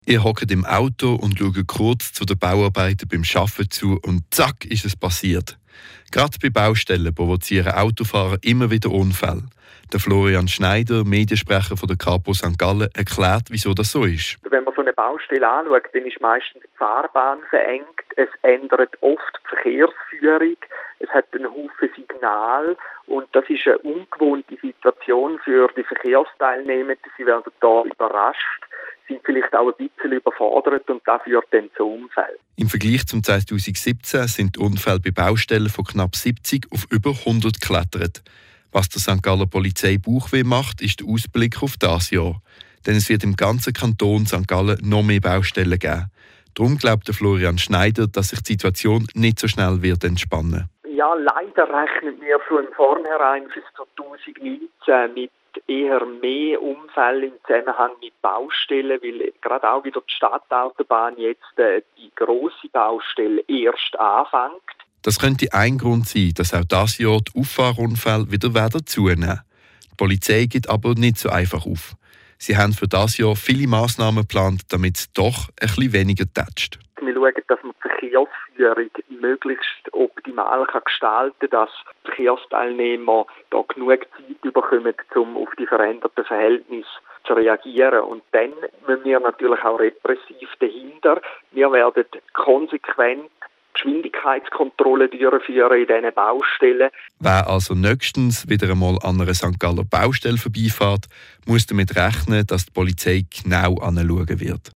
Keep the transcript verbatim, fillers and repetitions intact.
Ihr hockt im Auto und schaut kurz zu den Bauarbeiten beim Arbeiten zu und zack ist es passiert. Gerade bei Baustellen provozieren Autofahrer immer wieder Unfälle. Der Florian Schneider, Mediensprecher von der Kapo Sankt Gallen, erklärt, wieso das so ist. Wenn man so eine Baustelle anschaut, dann ist meistens die Fahrbahn verengt, es ändert oft die Verkehrsführung, es hat einen Haufen Signal und das ist eine ungewohnte Situation für die Verkehrsteilnehmer. Sie werden da überrascht, sind vielleicht auch ein bisschen überfordert und das führt dann zu Unfällen. Im Vergleich zum zweitausendsiebzehn sind die Unfälle bei Baustellen von knapp siebzig auf über hundert geklettert. Was der Sankt Galler Polizei Bauchweh macht, ist der Ausblick auf das Jahr. Denn es wird im ganzen Kanton Sankt Gallen noch mehr Baustellen geben. Darum glaubt der Florian Schneider, dass sich die Situation nicht so schnell wird entspannen. Ja, leider rechnen wir von vornherein für zwanzig neunzehn mit eher mehr Unfälle im Zusammenhang mit Baustellen, weil gerade auch wieder die Stadtautobahn jetzt äh, die grosse Baustelle erst anfängt. Das könnte ein Grund sein, dass auch dieses Jahr die Auffahrunfälle wieder werden zunehmen. Die Polizei geht aber nicht so einfach auf. Sie haben für dieses Jahr viele Massnahmen geplant, damit es doch ein bisschen weniger tätscht. Wir schauen, dass man die Verkehrsführung möglichst optimal gestalten kann, dass die Verkehrsteilnehmer da genug Zeit bekommen, um auf die veränderten Verhältnisse zu reagieren. Und dann müssen wir natürlich auch repressiv dahinter. Wir werden konsequent Geschwindigkeitskontrollen durchführen in diesen Baustellen. Wer also nächstens wieder einmal an einer Sankt Galler Baustelle vorbeifährt, muss damit rechnen, dass die Polizei genau anschauen wird.